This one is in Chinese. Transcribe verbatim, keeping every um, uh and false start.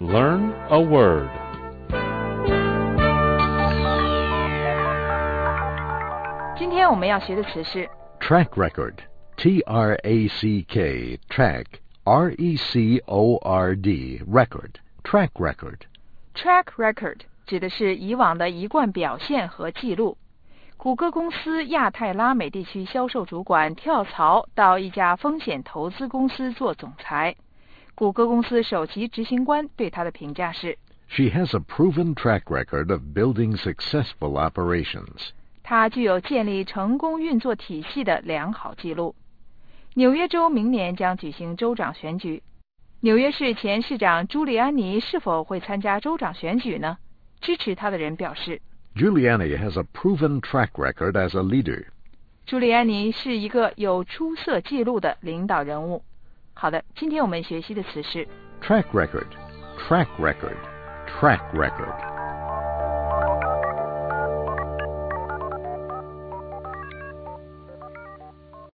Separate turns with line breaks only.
Learn a word.
今天我们要学的词是
track record. T R A C K, track, R E C O R D, record, track record.
track record 指的是以往的一贯表现和记录。谷歌公司亚太拉美地区销售主管跳槽到一家风险投资公司做总裁。谷歌公司首席执行官对他的评价是
She has a proven track record of building successful operations.
他具有建立成功运作体系的良好记录。纽约州明年将举行州长选举，纽约市前市长朱利安尼是否会参加州长选举呢？支持他的人表示
Giuliani has a proven track record as a leader.
朱利安尼是一个有出色记录的领导人物。好的，今天我们学习的词是
track record, track record, track record.